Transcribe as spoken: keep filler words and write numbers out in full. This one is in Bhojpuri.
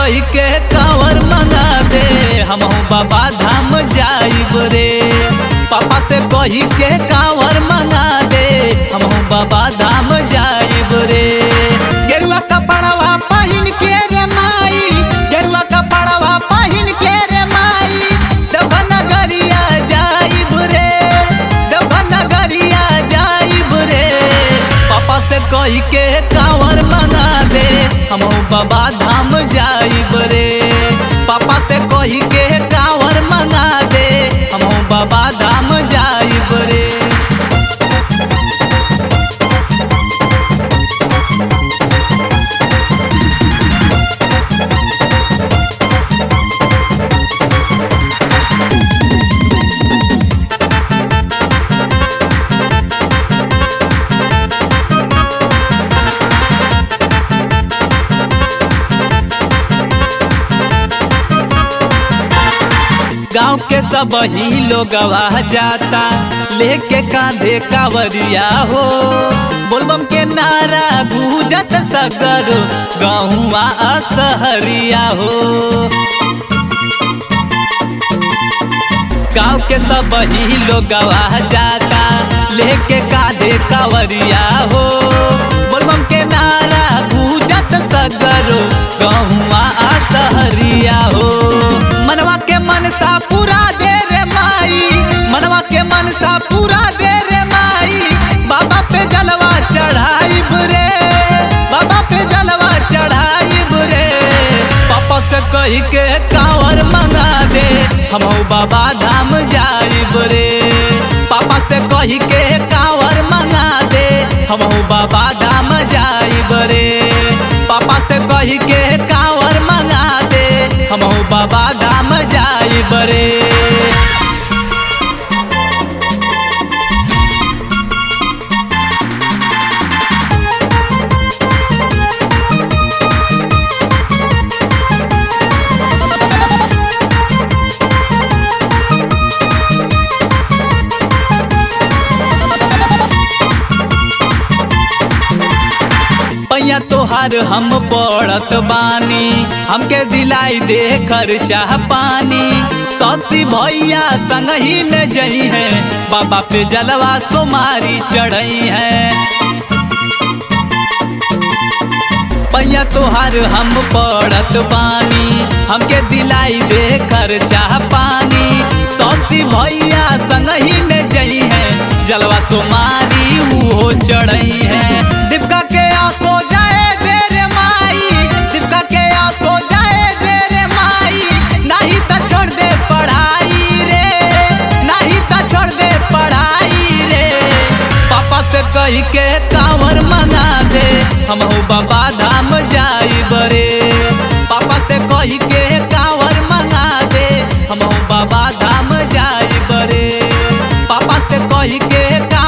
कही के कांवर मंगा दे हमहू बाबा धाम जाइब रे। पापा से कही के कांवर मंगा दे हमहू बाबा धाम जाइब रे। गेरुआ कपड़वा पहिन के रे माई, गेरुआ कपड़वा पहिन के रे माई, देवनगरिया जाइब रे, देवनगरिया जाइब रे। पापा से कही के कांवर मंगा दे हमहू बाबा धाम जाइब रे। पापा से कही के कांवर मंगा दे हमहू बाबा धाम जाइब रे। गाँव के सब ही लोग जाता लेके कांधे कावरिया हो। बोलबम के नारा गूंजत सगर गाँवा असहरिया हो। गाँव के सब ही लोग जाता लेके कांधे कावरिया हो। बोलबम के नारा गूंजत सगर गाँवा असहरिया हो। मनवा के मनसा पूरा दे रे माई, मनवा के मनसा पूरा दे रे माई। बाबा पे जलवा चढ़ाइब रे, बाबा पे जलवा चढ़ाइब रे। पापा से कही के कांवर मंगा दे हमहू बाबा धाम जाइब रे। पापा से कही के कांवर मंगा दे हमहू बाबा धाम जाइब रे। पापा से कही के कांवर मंगा दे हमहू बाबा धाम जाइब रे। पैया तोहार हम पड़त बानी, हमके दिलाई दे खर्चा पानी। सौसी भैया संग ही में जई है, बाबा पे जलवा सोमारी चढ़ई है। पैया तोहार हम पड़त बानी, हमके दिलाई दे खर्चा पानी। सौसी भैया संग ही में जई है, जलवा सोमारी वो चढ़ई है। दीपका के आसो जाए दे रे माई, दीपका के आसो जाए दे रे माई। नहीं तो छोड़ दे पढ़ाई रे, नहीं तो छोड़ दे पढ़ाई रे। पापा से कही के कांवर मंगा दे हमहू बाबा धाम जाइब रे। पापा से कही के कांवर मंगा दे हमहू बाबा धाम जाइब रे। पापा से कही के